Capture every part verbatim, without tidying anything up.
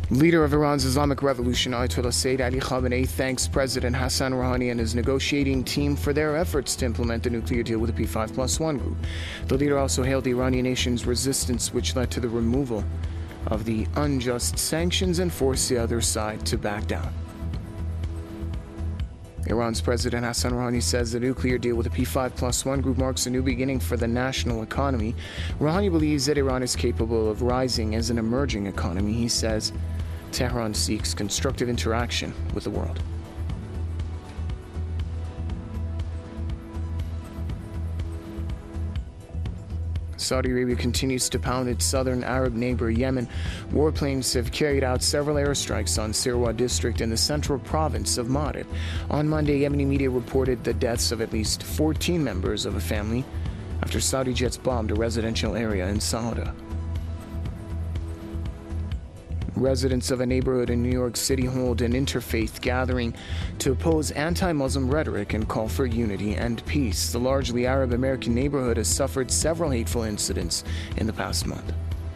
Leader of Iran's Islamic Revolution, Ayatollah Sayyid Ali Khamenei, thanks President Hassan Rouhani and his negotiating team for their efforts to implement the nuclear deal with the P five plus one group. The leader also hailed the Iranian nation's resistance, which led to the removal of the unjust sanctions and forced the other side to back down. Iran's President Hassan Rouhani says the nuclear deal with the P five plus one group marks a new beginning for the national economy. Rouhani believes that Iran is capable of rising as an emerging economy. He says Tehran seeks constructive interaction with the world. Saudi Arabia continues to pound its southern Arab neighbor Yemen. Warplanes have carried out several airstrikes on Sirwa district in the central province of Marib. On Monday, Yemeni media reported the deaths of at least fourteen members of a family after Saudi jets bombed a residential area in Sauda. Residents of a neighborhood in New York City hold an interfaith gathering to oppose anti-Muslim rhetoric and call for unity and peace. The largely Arab-American neighborhood has suffered several hateful incidents in the past month.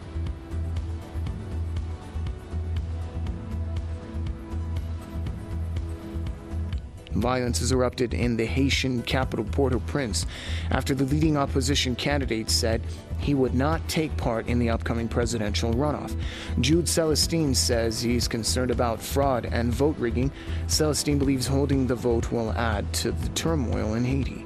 Violence has erupted in the Haitian capital Port-au-Prince after the leading opposition candidate said he would not take part in the upcoming presidential runoff. Jude Celestine says he's concerned about fraud and vote rigging. Celestine believes holding the vote will add to the turmoil in Haiti.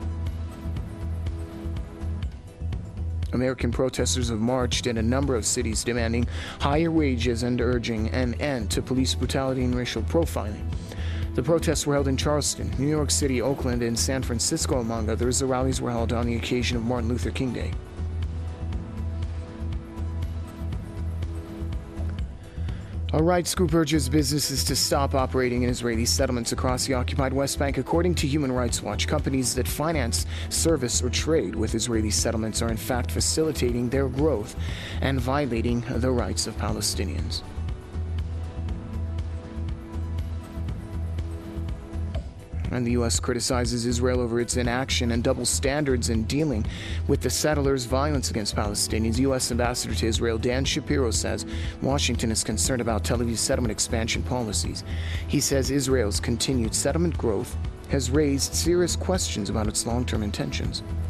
American protesters have marched in a number of cities demanding higher wages and urging an end to police brutality and racial profiling. The protests were held in Charleston, New York City, Oakland, and San Francisco, among others. The rallies were held on the occasion of Martin Luther King Day. A rights group urges businesses to stop operating in Israeli settlements across the occupied West Bank. According to Human Rights Watch, companies that finance, service, or trade with Israeli settlements are in fact facilitating their growth and violating the rights of Palestinians. And the U S criticizes Israel over its inaction and double standards in dealing with the settlers' violence against Palestinians. U S Ambassador to Israel Dan Shapiro says Washington is concerned about Tel Aviv's settlement expansion policies. He says Israel's continued settlement growth has raised serious questions about its long-term intentions.